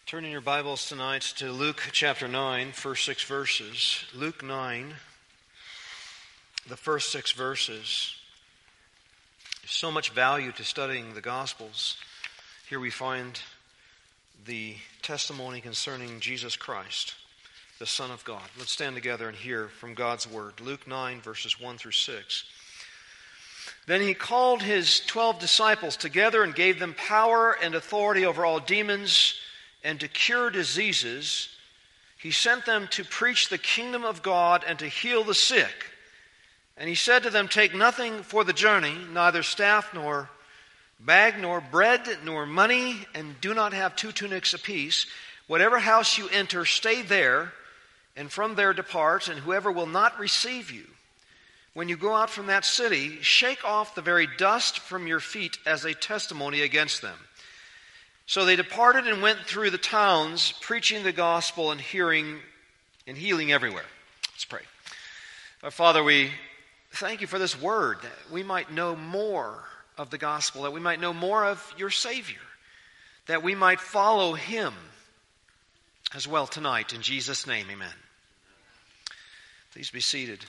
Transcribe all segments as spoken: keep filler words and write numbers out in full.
Turn in your Bibles tonight to Luke chapter nine, first six verses. Luke nine, the first six verses. There's so much value to studying the Gospels. Here we find the testimony concerning Jesus Christ, the Son of God. Let's stand together and hear from God's Word. Luke nine, verses one through six. Then he called his twelve disciples together and gave them power and authority over all demons and to cure diseases. He sent them to preach the kingdom of God and to heal the sick. And he said to them, "Take nothing for the journey, neither staff nor bag nor bread nor money, and do not have two tunics apiece. Whatever house you enter, stay there, and from there depart, and whoever will not receive you, when you go out from that city, shake off the very dust from your feet as a testimony against them." So they departed and went through the towns, preaching the gospel and hearing and healing everywhere. Let's pray. Our Father, we thank you for this word, that we might know more of the gospel, that we might know more of your Savior, that we might follow him as well tonight. In Jesus' name, amen. Please be seated.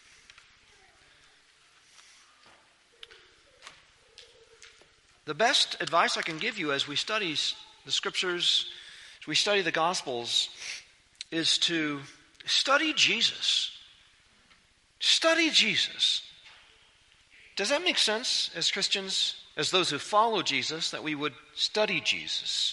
The best advice I can give you as we study the Scriptures, as we study the Gospels, is to study Jesus. Study Jesus. Does that make sense as Christians, as those who follow Jesus, that we would study Jesus?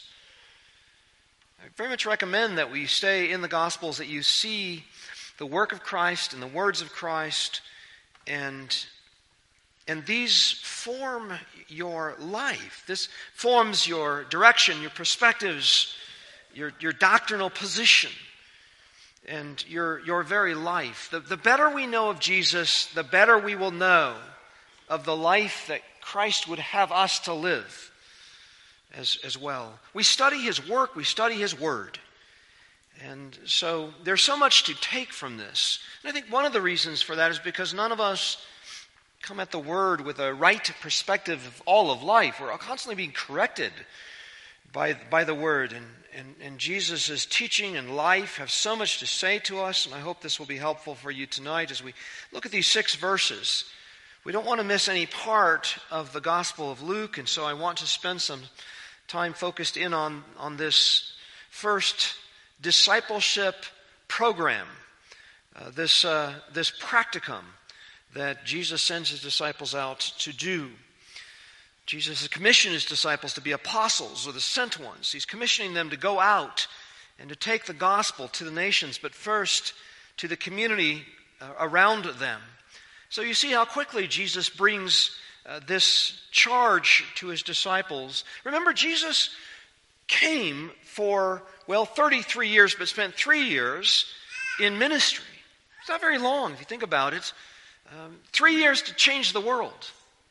I very much recommend that we stay in the Gospels, that you see the work of Christ and the words of Christ, and And these form your life. This forms your direction, your perspectives, your, your doctrinal position, and your, your very life. The, the better we know of Jesus, the better we will know of the life that Christ would have us to live as, as well. We study his work, we study his word. And so there's so much to take from this. And I think one of the reasons for that is because none of us come at the word with a right perspective of all of life. We're constantly being corrected by, by the word. And, and, and Jesus' teaching and life have so much to say to us, and I hope this will be helpful for you tonight as we look at these six verses. We don't want to miss any part of the Gospel of Luke, and so I want to spend some time focused in on, on this first discipleship program, uh, this, uh, this practicum that Jesus sends his disciples out to do. Jesus has commissioned his disciples to be apostles, or the sent ones. He's commissioning them to go out and to take the gospel to the nations, but first to the community uh, around them. So you see how quickly Jesus brings uh, this charge to his disciples. Remember, Jesus came for, well, thirty-three years, but spent three years in ministry. It's not very long if you think about it. Um, three years to change the world.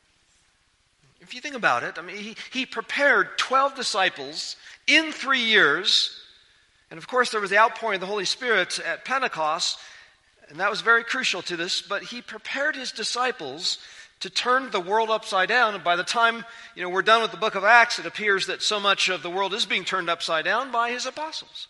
If you think about it, I mean, he, he prepared twelve disciples in three years. And of course, there was the outpouring of the Holy Spirit at Pentecost, and that was very crucial to this. But he prepared his disciples to turn the world upside down. And by the time you know we're done with the book of Acts, it appears that so much of the world is being turned upside down by his apostles.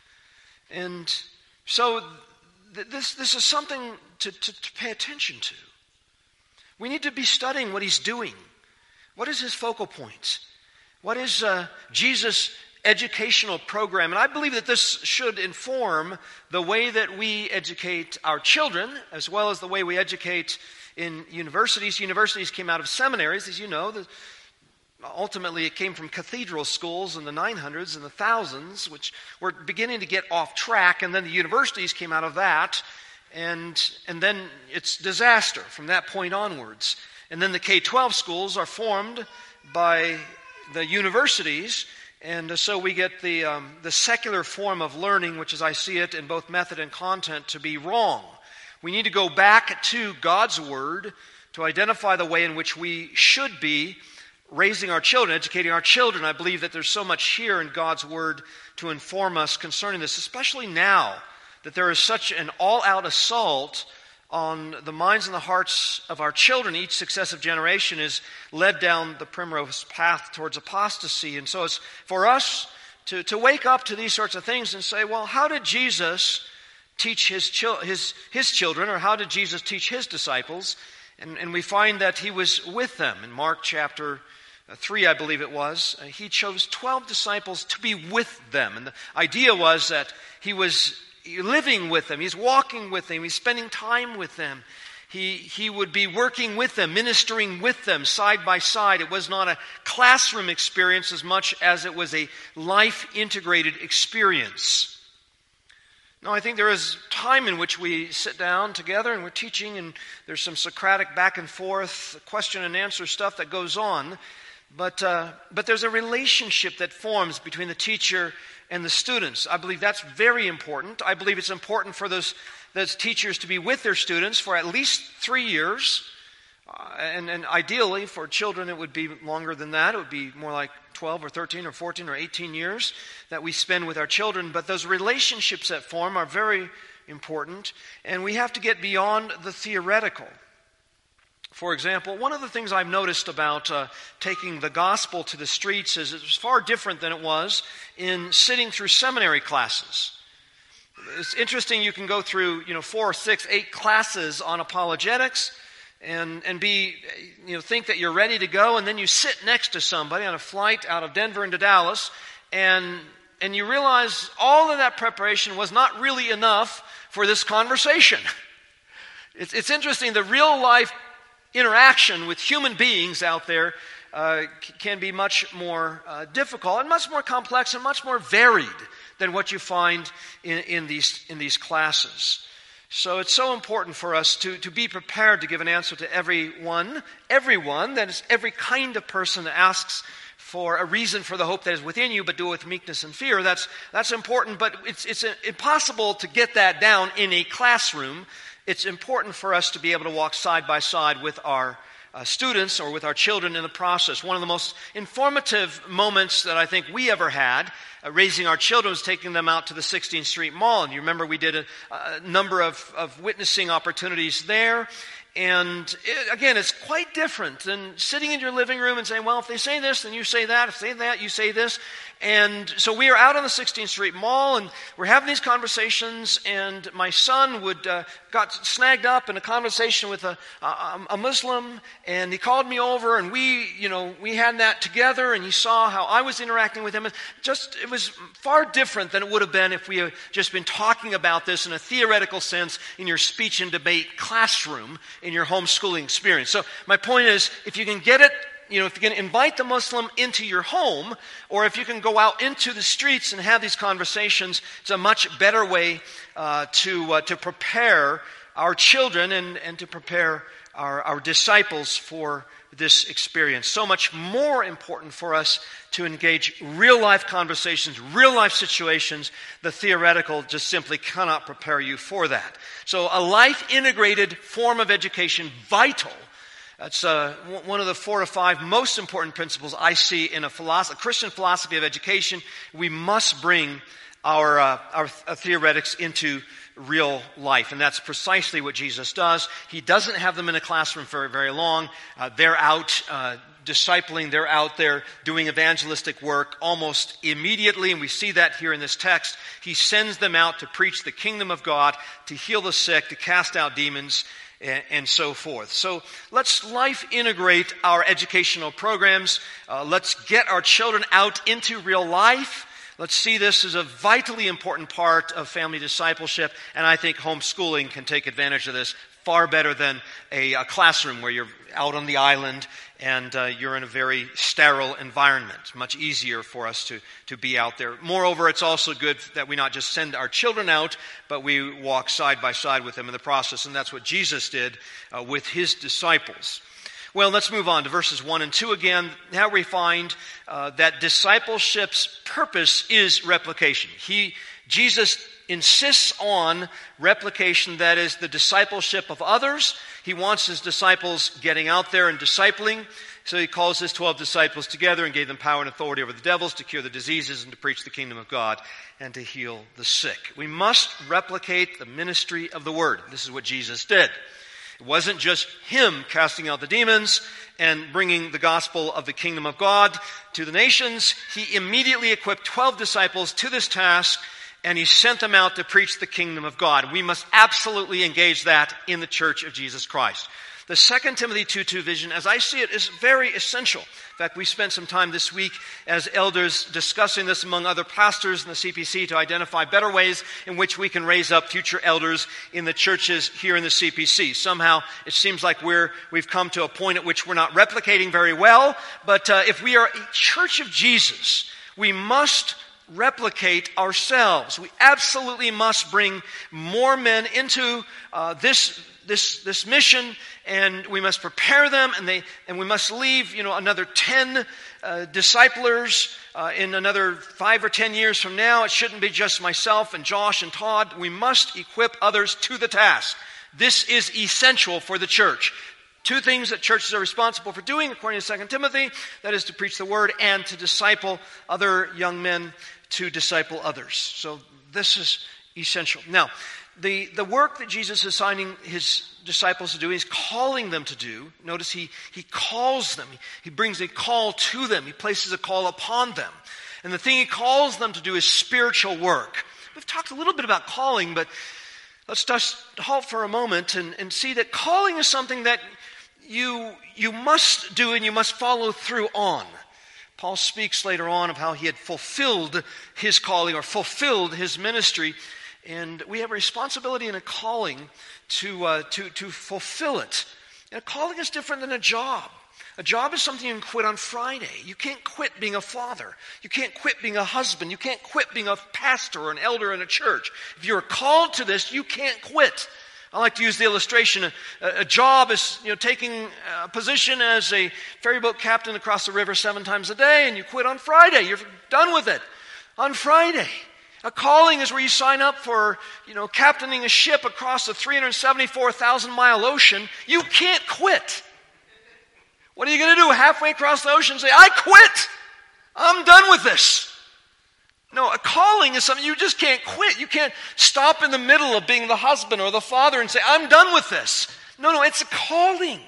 And so This, this is something to, to, to pay attention to. We need to be studying what he's doing. What is his focal point? What is uh, Jesus' educational program? And I believe that this should inform the way that we educate our children, as well as the way we educate in universities. Universities came out of seminaries, as you know. The, Ultimately, it came from cathedral schools in the nine hundreds and the thousands, which were beginning to get off track, and then the universities came out of that, and, and then it's disaster from that point onwards. And then the K twelve schools are formed by the universities, and so we get the, um, the secular form of learning, which as I see it in both method and content, to be wrong. We need to go back to God's Word to identify the way in which we should be raising our children, educating our children. I believe that there's so much here in God's Word to inform us concerning this, especially now that there is such an all-out assault on the minds and the hearts of our children. Each successive generation is led down the primrose path towards apostasy. And so it's for us to, to wake up to these sorts of things and say, well, how did Jesus teach his, chil- his, his children, or how did Jesus teach his disciples? And, and we find that he was with them. In Mark chapter three, I believe it was, uh, he chose twelve disciples to be with them. And the idea was that he was living with them, he's walking with them, he's spending time with them. He, he would be working with them, ministering with them side by side. It was not a classroom experience as much as it was a life-integrated experience. Now, I think there is time in which we sit down together and we're teaching, and there's some Socratic back and forth, question and answer stuff that goes on. But, uh, but there's a relationship that forms between the teacher and the students. I believe that's very important. I believe it's important for those those teachers to be with their students for at least three years. Uh, and, and ideally, for children, it would be longer than that. It would be more like twelve or thirteen or fourteen or eighteen years that we spend with our children. But those relationships that form are very important. And we have to get beyond the theoretical. For example, one of the things I've noticed about uh, taking the gospel to the streets is it's far different than it was in sitting through seminary classes. It's interesting, you can go through, you know, four, six, eight classes on apologetics and, and be, you know, think that you're ready to go, and then you sit next to somebody on a flight out of Denver into Dallas, and and you realize all of that preparation was not really enough for this conversation. It's, it's interesting, the real life interaction with human beings out there uh, can be much more uh, difficult and much more complex and much more varied than what you find in, in these in these classes. So it's so important for us to, to be prepared to give an answer to everyone, everyone, that is every kind of person that asks for a reason for the hope that is within you, but do it with meekness and fear. That's that's important, but it's it's impossible to get that down in a classroom. It's important for us to be able to walk side by side with our uh, students or with our children in the process. One of the most informative moments that I think we ever had uh, raising our children was taking them out to the sixteenth Street Mall. And you remember we did a, a number of, of witnessing opportunities there. And it, again, it's quite different than sitting in your living room and saying, well, if they say this, then you say that. If they say that, you say this. And so we are out on the sixteenth Street Mall, and we're having these conversations, and my son would uh, got snagged up in a conversation with a, a, a Muslim, and he called me over, and we, you know, we had that together, and he saw how I was interacting with him. And just, it was far different than it would have been if we had just been talking about this in a theoretical sense in your speech and debate classroom in your homeschooling experience. So my point is, if you can get it, you know, if you can invite the Muslim into your home, or if you can go out into the streets and have these conversations, it's a much better way uh, to uh, to prepare our children and, and to prepare our, our disciples for this experience. So much more important for us to engage real-life conversations, real-life situations. The theoretical just simply cannot prepare you for that. So a life-integrated form of education, vital. That's uh, one of the four or five most important principles I see in a, philosophy, a Christian philosophy of education. We must bring our, uh, our theoretics into real life. And that's precisely what Jesus does. He doesn't have them in a classroom for very long. Uh, they're out uh, discipling. They're out there doing evangelistic work almost immediately. And we see that here in this text. He sends them out to preach the kingdom of God, to heal the sick, to cast out demons, and so forth. So let's life integrate our educational programs. Uh, let's get our children out into real life. Let's see this as a vitally important part of family discipleship, and I think homeschooling can take advantage of this far better than a, a classroom where you're out on the island and uh, you're in a very sterile environment. It's much easier for us to, to be out there. Moreover, it's also good that we not just send our children out, but we walk side by side with them in the process, and that's what Jesus did uh, with his disciples. Well, let's move on to verses one and two again. Now we find uh, that discipleship's purpose is replication. He, Jesus insists on replication, that is the discipleship of others. He wants his disciples getting out there and discipling. So he calls his twelve disciples together and gave them power and authority over the devils to cure the diseases and to preach the kingdom of God and to heal the sick. We must replicate the ministry of the word. This is what Jesus did. It wasn't just him casting out the demons and bringing the gospel of the kingdom of God to the nations. He immediately equipped twelve disciples to this task, and he sent them out to preach the kingdom of God. We must absolutely engage that in the church of Jesus Christ. The Second Timothy two two vision, as I see it, is very essential. In fact, we spent some time this week as elders discussing this among other pastors in the C P C to identify better ways in which we can raise up future elders in the churches here in the C P C. Somehow, it seems like we're, we've come to a point at which we're not replicating very well, but uh, if we are a church of Jesus, we must replicate ourselves. We absolutely must bring more men into uh, this this this mission, and we must prepare them, and they and we must leave, you know, another ten uh, disciplers uh, in another five or ten years from now. It shouldn't be just myself and Josh and Todd. We must equip others to the task. This is essential for the church. Two things that churches are responsible for doing, according to Second Timothy, that is to preach the word and to disciple other young men to disciple others. So this is essential. Now, the, the work that Jesus is assigning his disciples to do, he's calling them to do. Notice he, he calls them. He brings a call to them. He places a call upon them. And the thing he calls them to do is spiritual work. We've talked a little bit about calling, but let's just halt for a moment and, and see that calling is something that you, you must do and you must follow through on. Paul speaks later on of how he had fulfilled his calling or fulfilled his ministry. And we have a responsibility and a calling to, uh, to, to fulfill it. And a calling is different than a job. A job is something you can quit on Friday. You can't quit being a father. You can't quit being a husband. You can't quit being a pastor or an elder in a church. If you're called to this, you can't quit. I like to use the illustration. A, a job is, you know, taking a position as a ferry boat captain across the river seven times a day, and you quit on Friday. You're done with it on Friday. A calling is where you sign up for, you know, captaining a ship across a three hundred seventy-four thousand mile ocean. You can't quit. What are you going to do halfway across the ocean and say, I quit. I'm done with this. No, a calling is something you just can't quit. You can't stop in the middle of being the husband or the father and say, I'm done with this. No, no, it's a calling.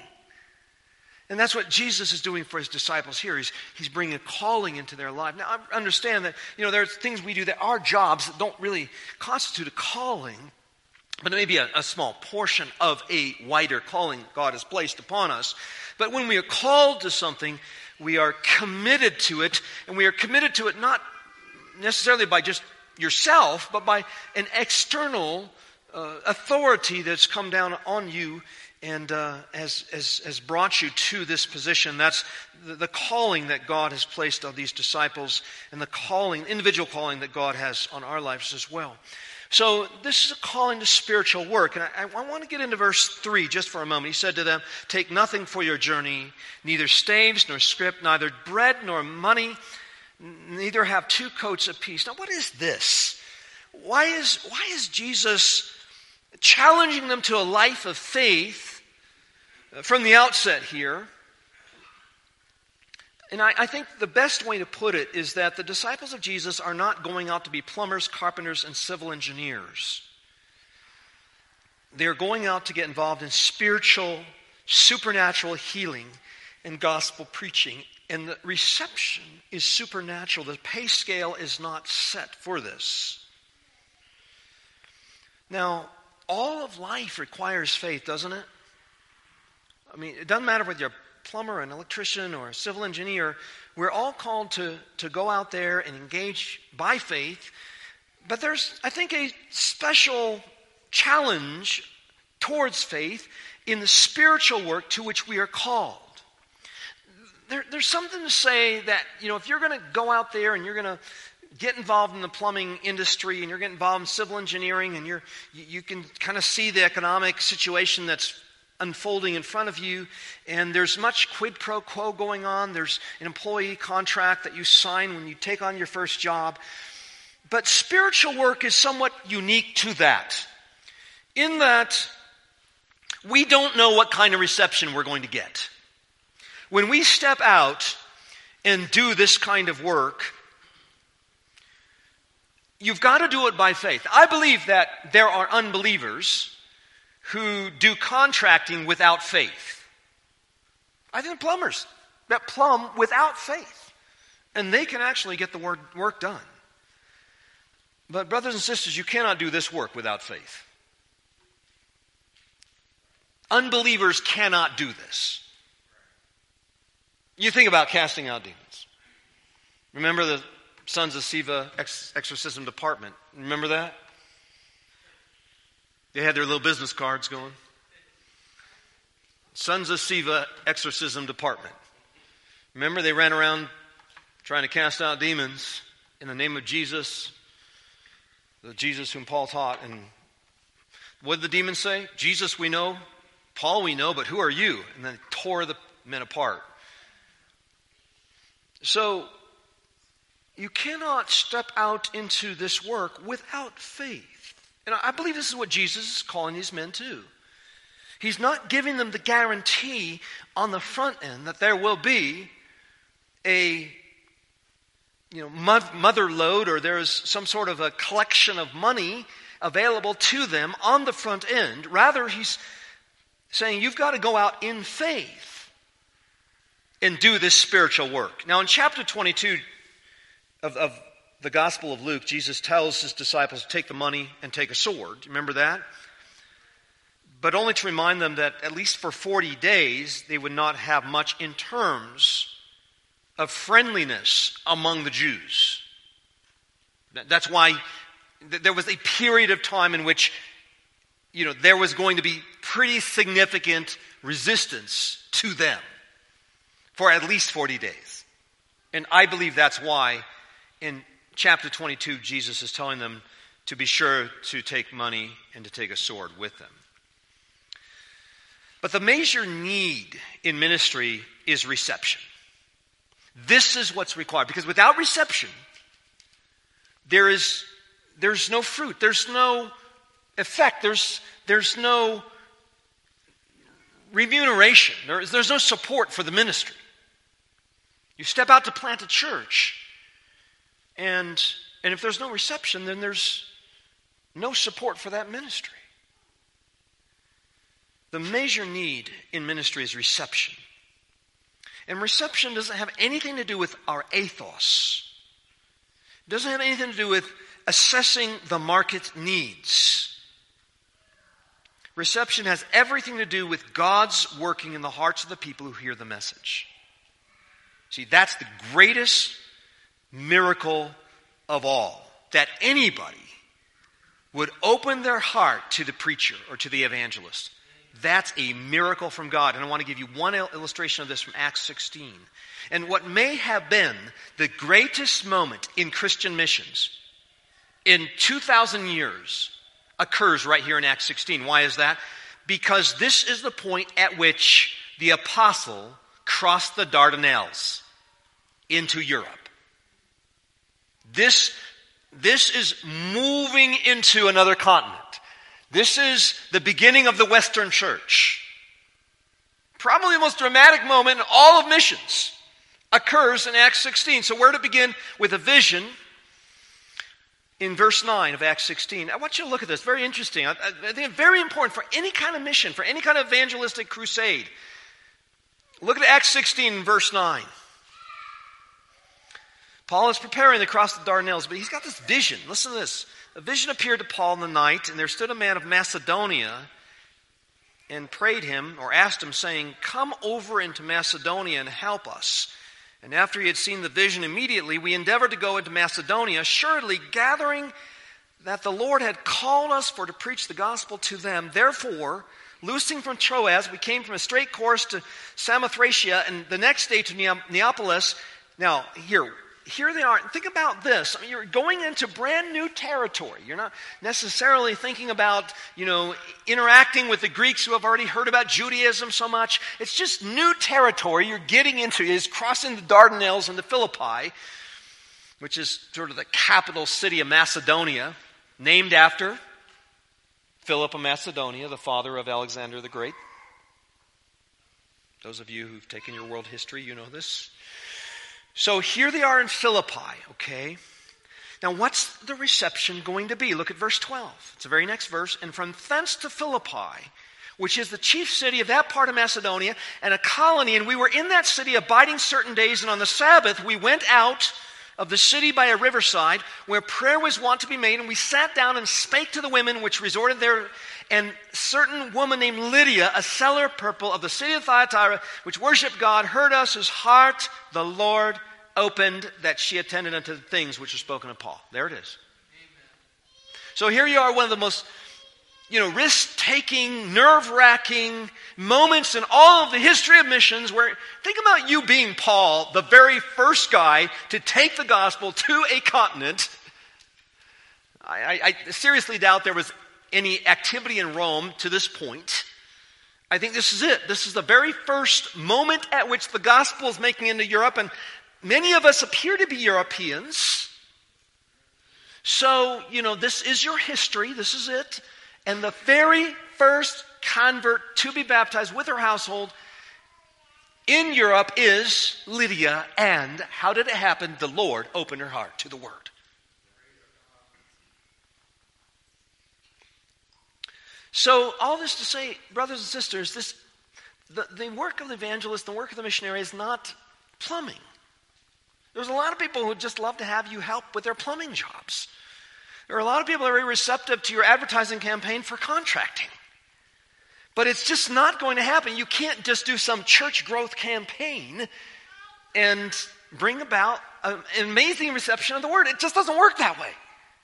And that's what Jesus is doing for his disciples here. He's, he's bringing a calling into their life. Now, I understand that, you know, there's things we do that are jobs that don't really constitute a calling, but it may be a, a small portion of a wider calling God has placed upon us. But when we are called to something, we are committed to it, and we are committed to it not necessarily by just yourself, but by an external uh, authority that's come down on you and uh, has, has, has brought you to this position. That's the, the calling that God has placed on these disciples, and the calling, individual calling that God has on our lives as well. So this is a calling to spiritual work. And I, I want to get into verse three just for a moment. He said to them, take nothing for your journey, neither staves nor scrip, neither bread nor money, neither have two coats apiece. Now, what is this? Why is, why is Jesus challenging them to a life of faith from the outset here? And I, I think the best way to put it is that the disciples of Jesus are not going out to be plumbers, carpenters, and civil engineers. They're going out to get involved in spiritual, supernatural healing and gospel preaching. And the reception is supernatural. The pay scale is not set for this. Now, all of life requires faith, doesn't it? I mean, it doesn't matter whether you're a plumber, an electrician, or a civil engineer. We're all called to, to go out there and engage by faith. But there's, I think, a special challenge towards faith in the spiritual work to which we are called. There, there's something to say that, you know, if you're going to go out there and you're going to get involved in the plumbing industry and you're getting involved in civil engineering and you're, you, you can kind of see the economic situation that's unfolding in front of you, and there's much quid pro quo going on. There's an employee contract that you sign when you take on your first job. But spiritual work is somewhat unique to that, in that we don't know what kind of reception we're going to get. When we step out and do this kind of work, you've got to do it by faith. I believe that there are unbelievers who do contracting without faith. I think plumbers that plumb without faith. And they can actually get the work, work done. But brothers and sisters, you cannot do this work without faith. Unbelievers cannot do this. You think about casting out demons. Remember the Sons of Sceva ex- exorcism department? Remember that? They had their little business cards going. Sons of Sceva exorcism department. Remember they ran around trying to cast out demons in the name of Jesus, the Jesus whom Paul taught. And what did the demons say? Jesus we know, Paul we know, but who are you? And then tore the men apart. So, you cannot step out into this work without faith. And I believe this is what Jesus is calling these men to. He's not giving them the guarantee on the front end that there will be a you know, mother lode or there is some sort of a collection of money available to them on the front end. Rather, he's saying you've got to go out in faith and do this spiritual work. Now, in chapter twenty-two of, of the Gospel of Luke, Jesus tells his disciples to take the money and take a sword. Remember that? But only to remind them that at least for forty days, they would not have much in terms of friendliness among the Jews. That's why there was a period of time in which, you know, there was going to be pretty significant resistance to them for at least forty days. And I believe that's why in chapter twenty-two, Jesus is telling them to be sure to take money and to take a sword with them. But the major need in ministry is reception. This is what's required. Because without reception, there is there's no fruit. There's no effect. There's, there's no remuneration. There is, there's no support for the ministry. You step out to plant a church, and, and if there's no reception, then there's no support for that ministry. The major need in ministry is reception. And reception doesn't have anything to do with our ethos. It doesn't have anything to do with assessing the market needs. Reception has everything to do with God's working in the hearts of the people who hear the message. See, that's the greatest miracle of all. That anybody would open their heart to the preacher or to the evangelist. That's a miracle from God. And I want to give you one illustration of this from Acts sixteen. And what may have been the greatest moment in Christian missions in two thousand years occurs right here in Acts sixteen. Why is that? Because this is the point at which the apostle crossed the Dardanelles into Europe. This, this is moving into another continent. This is the beginning of the Western Church. Probably the most dramatic moment in all of missions occurs in Acts sixteen. So where to begin? With a vision in verse nine of Acts sixteen. I want you to look at this. Very interesting. I, I think it's very important for any kind of mission, for any kind of evangelistic crusade. Look at Acts sixteen, verse nine. Paul is preparing to cross the Dardanelles, but he's got this vision. Listen to this. A vision appeared to Paul in the night, and there stood a man of Macedonia and prayed him, or asked him, saying, "Come over into Macedonia and help us." And after he had seen the vision, immediately we endeavored to go into Macedonia, assuredly gathering that the Lord had called us for to preach the gospel to them. Therefore, loosing from Troas, we came from a straight course to Samothracia, and the next day to Neapolis. Now, here, here they are. Think about this. I mean, you're going into brand new territory. You're not necessarily thinking about, you know, interacting with the Greeks who have already heard about Judaism so much. It's just new territory you're getting into. Is crossing the Dardanelles into Philippi, which is sort of the capital city of Macedonia, named after Philip of Macedonia, the father of Alexander the Great. Those of you who've taken your world history, you know this. So here they are in Philippi, okay? Now, what's the reception going to be? Look at verse twelve. It's the very next verse. And from thence to Philippi, which is the chief city of that part of Macedonia, and a colony, and we were in that city abiding certain days, and on the Sabbath we went out of the city by a riverside, where prayer was wont to be made, and we sat down and spake to the women which resorted there, and certain woman named Lydia, a seller of purple of the city of Thyatira, which worshipped God, heard us, whose heart the Lord opened, that she attended unto the things which are spoken of Paul. There it is. Amen. So here you are, one of the most, you know, risk-taking, nerve-wracking moments in all of the history of missions, where, think about you being Paul, the very first guy to take the gospel to a continent. I, I, I seriously doubt there was any activity in Rome to this point. I think this is it. This is the very first moment at which the gospel is making it into Europe, and many of us appear to be Europeans. So, you know, this is your history. This is it. And the very first convert to be baptized with her household in Europe is Lydia. And how did it happen? The Lord opened her heart to the word. So, all this to say, brothers and sisters, this the, the work of the evangelist, the work of the missionary is not plumbing. There's a lot of people who would just love to have you help with their plumbing jobs. There are a lot of people that are very receptive to your advertising campaign for contracting. But it's just not going to happen. You can't just do some church growth campaign and bring about an amazing reception of the word. It just doesn't work that way.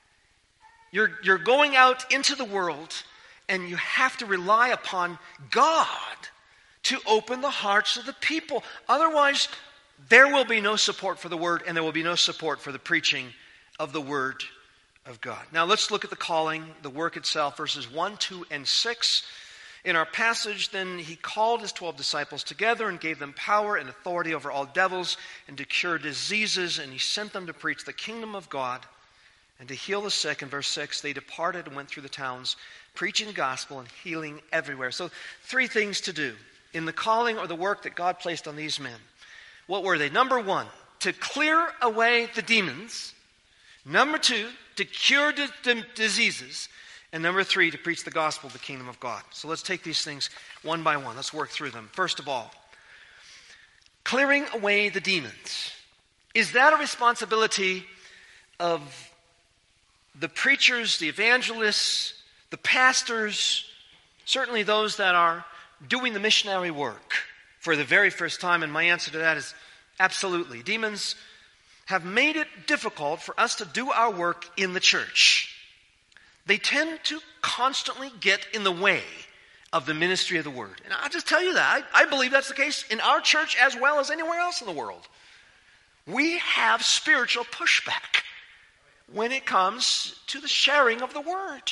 You're, you're going out into the world, and you have to rely upon God to open the hearts of the people. Otherwise, there will be no support for the word, and there will be no support for the preaching of the word of God. Now let's look at the calling, the work itself, verses one, two, and six. In our passage, then, he called his twelve disciples together and gave them power and authority over all devils and to cure diseases, and he sent them to preach the kingdom of God and to heal the sick. In verse six, they departed and went through the towns, preaching the gospel and healing everywhere. So three things to do in the calling or the work that God placed on these men. What were they? Number one, to clear away the demons. Number two, to cure d- d- diseases. And number three, to preach the gospel of the kingdom of God. So let's take these things one by one. Let's work through them. First of all, clearing away the demons. Is that a responsibility of the preachers, the evangelists, the pastors, certainly those that are doing the missionary work for the very first time? And my answer to that is absolutely. Demons have made it difficult for us to do our work in the church. They tend to constantly get in the way of the ministry of the word. And I'll just tell you that. I, I believe that's the case in our church as well as anywhere else in the world. We have spiritual pushback when it comes to the sharing of the word.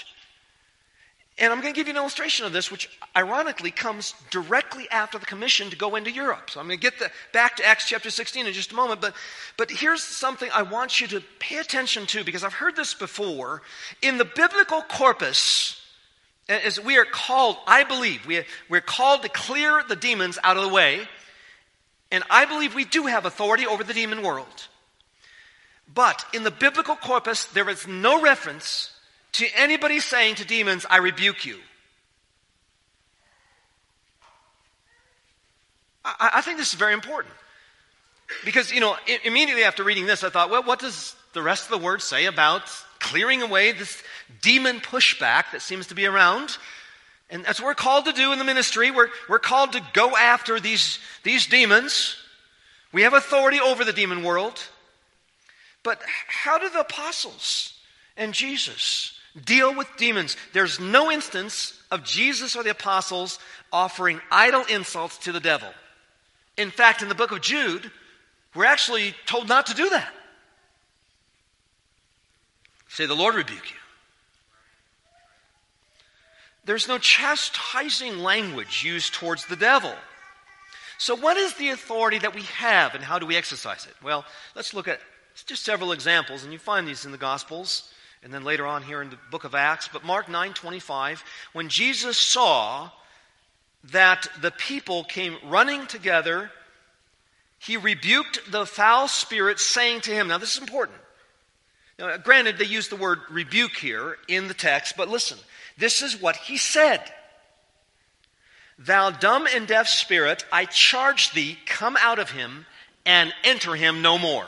And I'm going to give you an illustration of this, which ironically comes directly after the commission to go into Europe. So I'm going to get the, back to Acts chapter sixteen in just a moment. But, but here's something I want you to pay attention to, because I've heard this before. In the biblical corpus, as we are called, I believe, we, we're called to clear the demons out of the way. And I believe we do have authority over the demon world. But in the biblical corpus, there is no reference to anybody saying to demons, I rebuke you. I, I think this is very important. Because, you know, immediately after reading this, I thought, well, what does the rest of the word say about clearing away this demon pushback that seems to be around? And that's what we're called to do in the ministry. We're, we're called to go after these, these demons. We have authority over the demon world. But how do the apostles and Jesus deal with demons? There's no instance of Jesus or the apostles offering idle insults to the devil. In fact, in the book of Jude, we're actually told not to do that. Say, the Lord rebuke you. There's no chastising language used towards the devil. So what is the authority that we have, and how do we exercise it? Well, let's look at just several examples, and you find these in the Gospels, and then later on here in the book of Acts. But Mark nine twenty-five, when Jesus saw that the people came running together, he rebuked the foul spirit, saying to him, now this is important, Now, granted, they use the word rebuke here in the text, but listen, this is what he said. Thou dumb and deaf spirit, I charge thee, come out of him and enter him no more.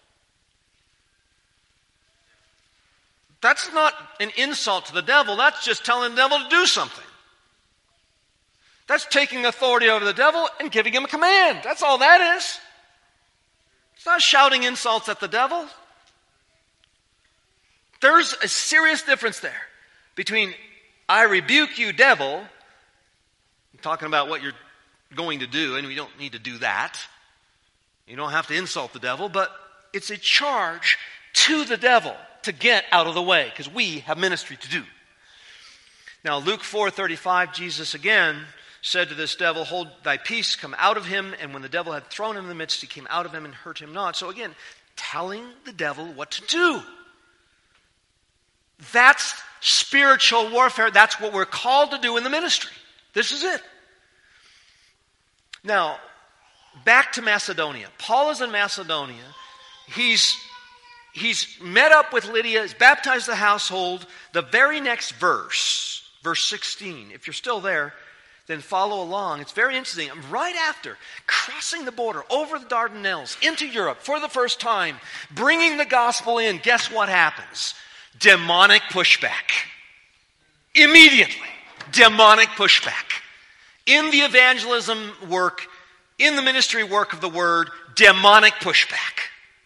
That's not an insult to the devil. That's just telling the devil to do something. That's taking authority over the devil and giving him a command. That's all that is. It's not shouting insults at the devil. There's a serious difference there between I rebuke you, devil, I'm talking about what you're going to do, and we don't need to do that. You don't have to insult the devil, but it's a charge to the devil to get out of the way, because we have ministry to do. Now, Luke four thirty-five, Jesus again said to this devil, hold thy peace, come out of him. And when the devil had thrown him in the midst, he came out of him and hurt him not. So again, telling the devil what to do. That's spiritual warfare. That's what we're called to do in the ministry. This is it. Now, back to Macedonia. Paul is in Macedonia. He's, he's met up with Lydia. He's baptized the household. The very next verse, verse sixteen, if you're still there, then follow along. It's very interesting. Right after crossing the border over the Dardanelles into Europe for the first time, bringing the gospel in, guess what happens? Demonic pushback. Immediately, demonic pushback. In the evangelism work, in the ministry work of the word, demonic pushback.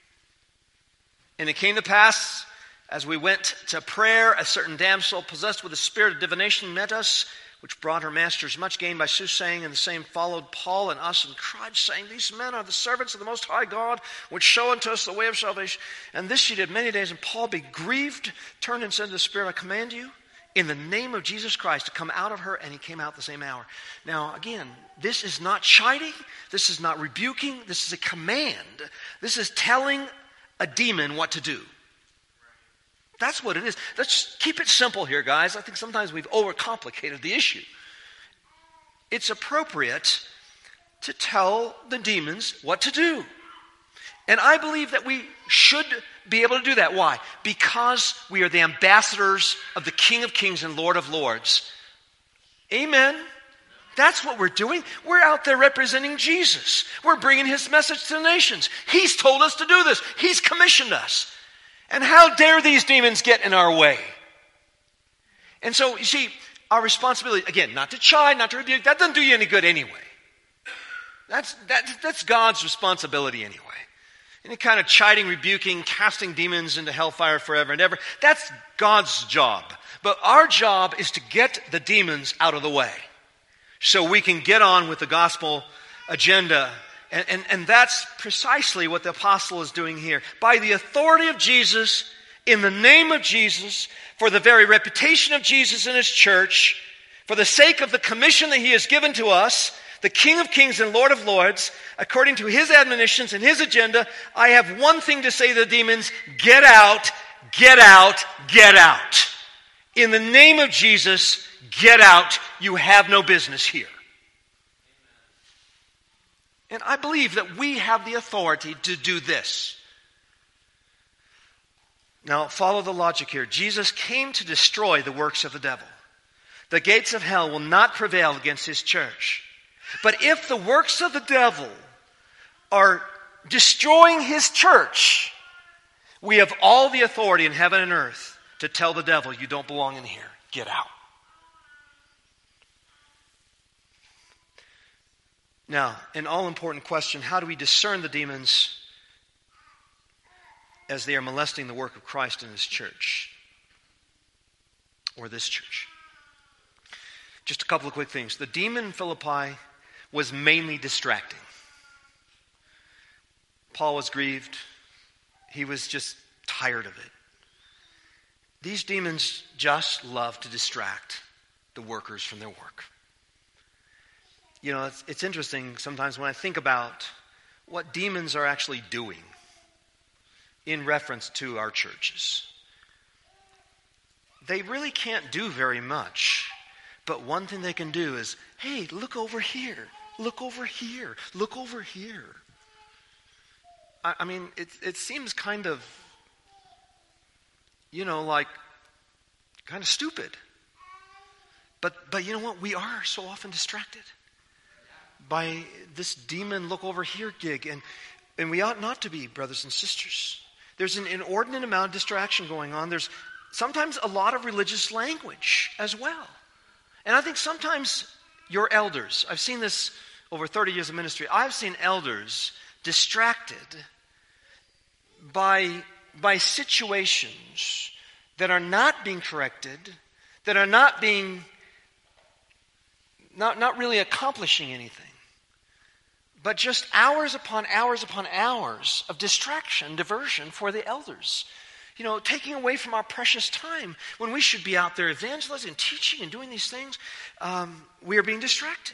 And it came to pass, as we went to prayer, a certain damsel possessed with a spirit of divination met us, which brought her masters much gain by soothsaying, and the same followed Paul and us, and cried, saying, these men are the servants of the Most High God, which show unto us the way of salvation. And this she did many days, and Paul, be grieved, turned and said to the spirit, I command you, in the name of Jesus Christ, to come out of her, and he came out the same hour. Now, again, this is not chiding, this is not rebuking, this is a command. This is telling a demon what to do. That's what it is. Let's just keep it simple here, guys. I think sometimes we've overcomplicated the issue. It's appropriate to tell the demons what to do. And I believe that we should be able to do that. Why? Because we are the ambassadors of the King of Kings and Lord of Lords. Amen. That's what we're doing. We're out there representing Jesus. We're bringing his message to the nations. He's told us to do this. He's commissioned us. And how dare these demons get in our way? And so, you see, our responsibility, again, not to chide, not to rebuke, that doesn't do you any good anyway. That's, that, that's God's responsibility anyway. Any kind of chiding, rebuking, casting demons into hellfire forever and ever, that's God's job. But our job is to get the demons out of the way so we can get on with the gospel agenda. And, and, and that's precisely what the apostle is doing here. By the authority of Jesus, in the name of Jesus, for the very reputation of Jesus in his church, for the sake of the commission that he has given to us, the King of Kings and Lord of Lords, according to his admonitions and his agenda, I have one thing to say to the demons: get out, get out, get out. In the name of Jesus, get out. You have no business here. And I believe that we have the authority to do this. Now, follow the logic here. Jesus came to destroy the works of the devil. The gates of hell will not prevail against his church. But if the works of the devil are destroying his church, we have all the authority in heaven and earth to tell the devil, you don't belong in here. Get out. Now, an all-important question, how do we discern the demons as they are molesting the work of Christ in his church? Or this church? Just a couple of quick things. The demon in Philippi was mainly distracting. Paul was grieved. He was just tired of it. These demons just love to distract the workers from their work. You know, it's, it's interesting sometimes when I think about what demons are actually doing in reference to our churches. They really can't do very much. But one thing they can do is, hey, look over here. Look over here. Look over here. I, I mean, it, it seems kind of you know, like kind of stupid. But but you know what? We are so often distracted by this demon look over here gig. And, and we ought not to be, brothers and sisters. There's an inordinate amount of distraction going on. There's sometimes a lot of religious language as well. And I think sometimes your elders, I've seen this over thirty years of ministry, I've seen elders distracted by, by situations that are not being corrected, that are not being, not, not really accomplishing anything. But just hours upon hours upon hours of distraction, diversion for the elders. You know, taking away from our precious time when we should be out there evangelizing, teaching, and doing these things. Um, we are being distracted.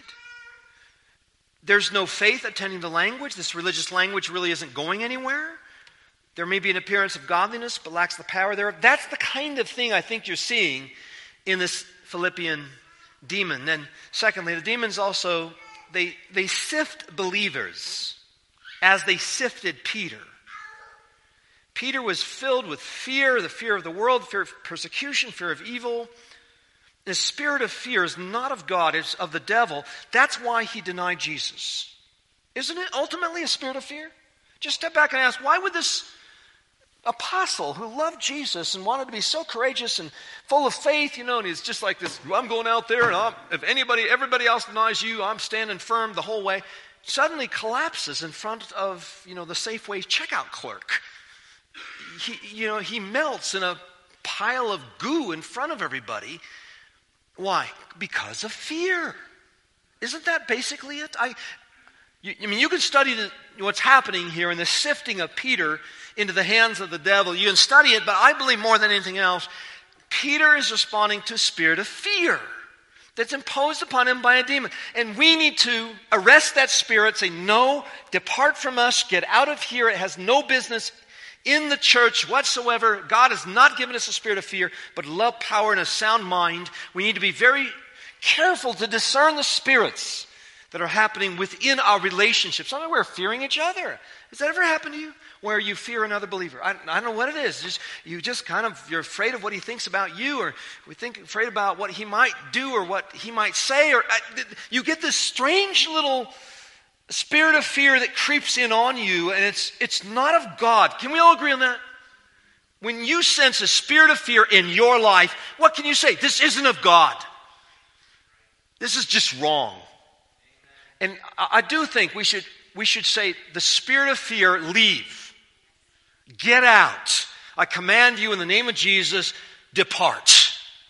There's no faith attending the language. This religious language really isn't going anywhere. There may be an appearance of godliness, but lacks the power thereof. That's the kind of thing I think you're seeing in this Philippian demon. Then, secondly, the demons also, they, they sift believers as they sifted Peter. Peter was filled with fear, the fear of the world, fear of persecution, fear of evil. The spirit of fear is not of God, it's of the devil. That's why he denied Jesus. Isn't it ultimately a spirit of fear? Just step back and ask, why would this apostle who loved Jesus and wanted to be so courageous and full of faith, you know, and he's just like this, I'm going out there and I'm, if anybody, everybody else denies you, I'm standing firm the whole way, suddenly collapses in front of, you know, the Safeway checkout clerk. He, you know, he melts in a pile of goo in front of everybody. Why? Because of fear. Isn't that basically it? I, you, I mean, you can study the, what's happening here in the sifting of Peter into the hands of the devil. You can study it, but I believe more than anything else, Peter is responding to a spirit of fear that's imposed upon him by a demon. And we need to arrest that spirit, say, no, depart from us, get out of here. It has no business in the church whatsoever. God has not given us a spirit of fear, but love, power, and a sound mind. We need to be very careful to discern the spirits that are happening within our relationships. Sometimes we're fearing each other. Has that ever happened to you? Where you fear another believer? I, I don't know what it is. Just, you just kind of, you're afraid of what he thinks about you, or we think afraid about what he might do or what he might say, or uh, you get this strange little spirit of fear that creeps in on you, and it's it's not of God. Can we all agree on that? When you sense a spirit of fear in your life, what can you say? This isn't of God. This is just wrong. And I, I do think we should we should say, the spirit of fear, leave. Get out. I command you in the name of Jesus, depart.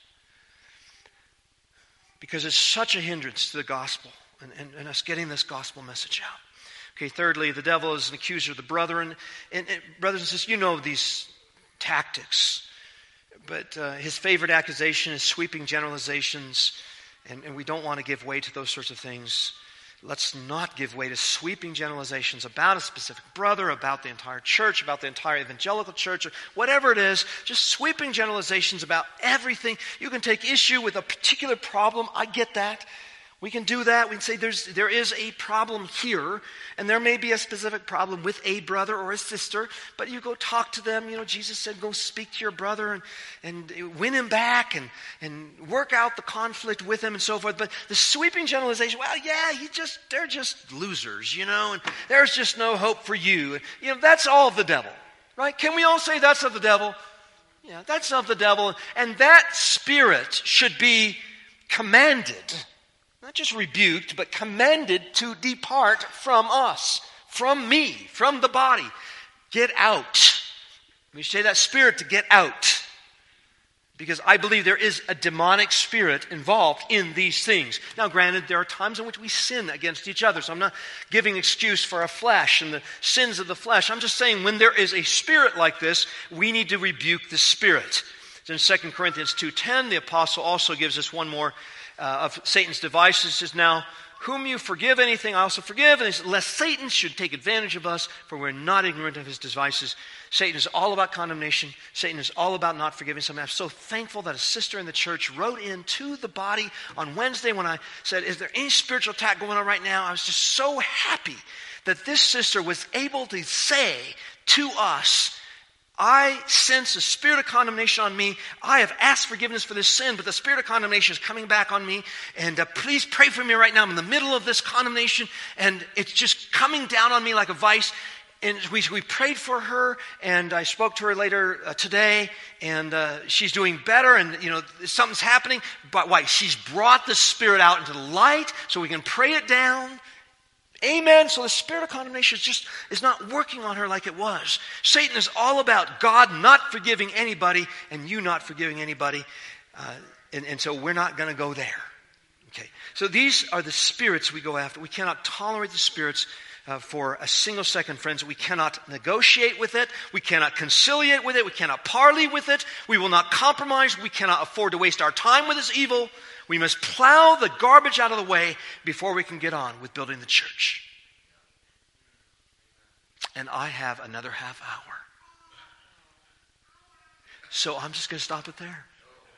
Because it's such a hindrance to the gospel. And, and, and us getting this gospel message out. Okay, thirdly, the devil is an accuser of the brethren. And, and brothers and sisters, you know these tactics. But uh, his favorite accusation is sweeping generalizations. And, and we don't want to give way to those sorts of things. Let's not give way to sweeping generalizations about a specific brother, about the entire church, about the entire evangelical church, or whatever it is. Just sweeping generalizations about everything. You can take issue with a particular problem. I get that. We can do that. We can say there's there is a problem here, and there may be a specific problem with a brother or a sister, but you go talk to them. You know, Jesus said go speak to your brother and, and win him back and, and work out the conflict with him and so forth. But the sweeping generalization, well, yeah, he just they're just losers, you know, and there's just no hope for you. And, you know, that's all of the devil, right? Can we all say that's of the devil? Yeah, that's of the devil. And that spirit should be commanded, not just rebuked, but commanded to depart from us, from me, from the body. Get out. We say that spirit to get out. Because I believe there is a demonic spirit involved in these things. Now, granted, there are times in which we sin against each other. So I'm not giving excuse for our flesh and the sins of the flesh. I'm just saying when there is a spirit like this, we need to rebuke the spirit. In Second Corinthians two ten, the apostle also gives us one more Uh, of Satan's devices. He says, now, whom you forgive anything, I also forgive. And he says, lest Satan should take advantage of us, for we're not ignorant of his devices. Satan is all about condemnation. Satan is all about not forgiving somebody. I'm so thankful that a sister in the church wrote in to the body on Wednesday when I said, is there any spiritual attack going on right now? I was just so happy that this sister was able to say to us, I sense a spirit of condemnation on me. I have asked forgiveness for this sin, but the spirit of condemnation is coming back on me. And uh, please pray for me right now. I'm in the middle of this condemnation, and it's just coming down on me like a vice. And we, we prayed for her, and I spoke to her later uh, today, and uh, she's doing better, and, you know, something's happening. But why? She's brought the spirit out into the light so we can pray it down. Amen. So the spirit of condemnation is just is not working on her like it was. Satan is all about God not forgiving anybody and you not forgiving anybody. Uh, and, and so we're not going to go there. Okay. So these are the spirits we go after. We cannot tolerate the spirits uh, for a single second, friends. We cannot negotiate with it. We cannot conciliate with it. We cannot parley with it. We will not compromise. We cannot afford to waste our time with this evil. We must plow the garbage out of the way before we can get on with building the church. And I have another half hour. So I'm just going to stop it there.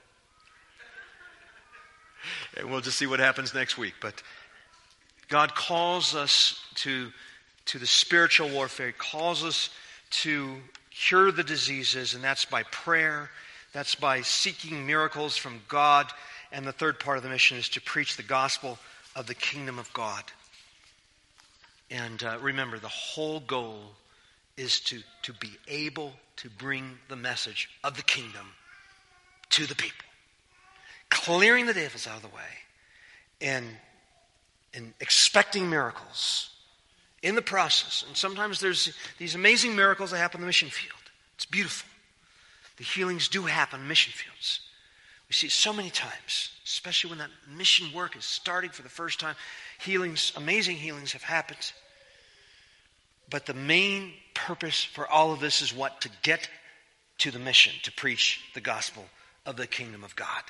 And we'll just see what happens next week. But God calls us to, to the spiritual warfare. He calls us to cure the diseases, and that's by prayer. That's by seeking miracles from God. And the third part of the mission is to preach the gospel of the kingdom of God. And uh, remember, the whole goal is to, to be able to bring the message of the kingdom to the people. Clearing the devils out of the way. And, and expecting miracles in the process. And sometimes there's these amazing miracles that happen in the mission field. It's beautiful. The healings do happen in mission fields. We see it so many times, especially when that mission work is starting for the first time. Healings, amazing healings have happened. But the main purpose for all of this is what? To get to the mission, to preach the gospel of the kingdom of God.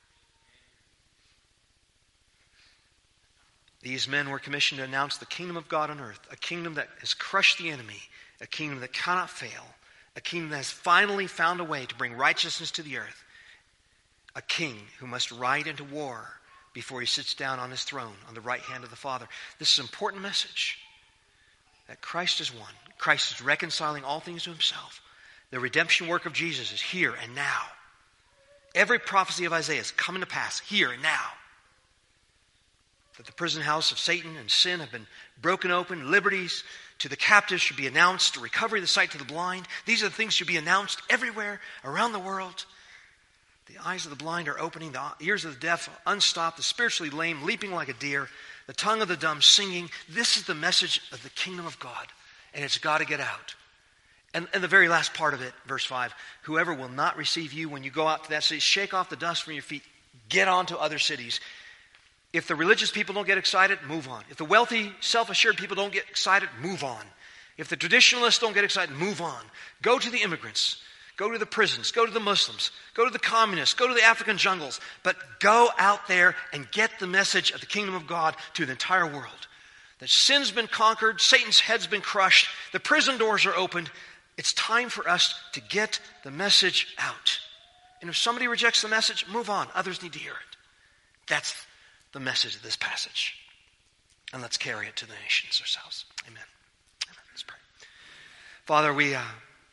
These men were commissioned to announce the kingdom of God on earth, a kingdom that has crushed the enemy, a kingdom that cannot fail, a kingdom that has finally found a way to bring righteousness to the earth. A king who must ride into war before he sits down on his throne on the right hand of the Father. This is an important message. That Christ is one. Christ is reconciling all things to himself. The redemption work of Jesus is here and now. Every prophecy of Isaiah is coming to pass here and now. That the prison house of Satan and sin have been broken open. Liberties to the captives should be announced. The recovery of the sight to the blind. These are the things that should be announced everywhere around the world. The eyes of the blind are opening, the ears of the deaf unstopped, the spiritually lame leaping like a deer, the tongue of the dumb singing. This is the message of the kingdom of God, and it's got to get out. And, and the very last part of it, verse five, whoever will not receive you when you go out to that city, shake off the dust from your feet, get on to other cities. If the religious people don't get excited, move on. If the wealthy, self-assured people don't get excited, move on. If the traditionalists don't get excited, move on. Go to the immigrants. Go to the prisons, go to the Muslims, go to the communists, go to the African jungles, but go out there and get the message of the kingdom of God to the entire world. That sin's been conquered, Satan's head's been crushed, the prison doors are opened. It's time for us to get the message out. And if somebody rejects the message, move on. Others need to hear it. That's the message of this passage. And let's carry it to the nations ourselves. Amen. Amen. Let's pray. Father, we... Uh,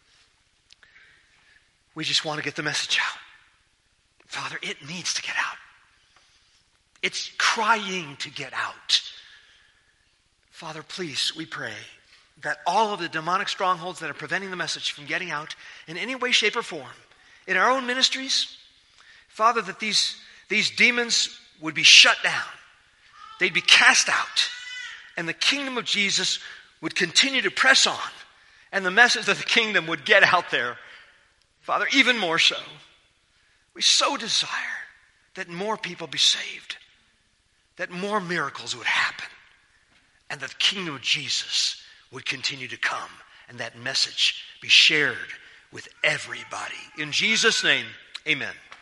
We just want to get the message out. Father, it needs to get out. It's crying to get out. Father, please, we pray that all of the demonic strongholds that are preventing the message from getting out in any way, shape, or form, in our own ministries, Father, that these, these demons would be shut down. They'd be cast out. And the kingdom of Jesus would continue to press on. And the message of the kingdom would get out there. Father, even more so, we so desire that more people be saved, that more miracles would happen, and that the kingdom of Jesus would continue to come, and that message be shared with everybody. In Jesus' name, amen.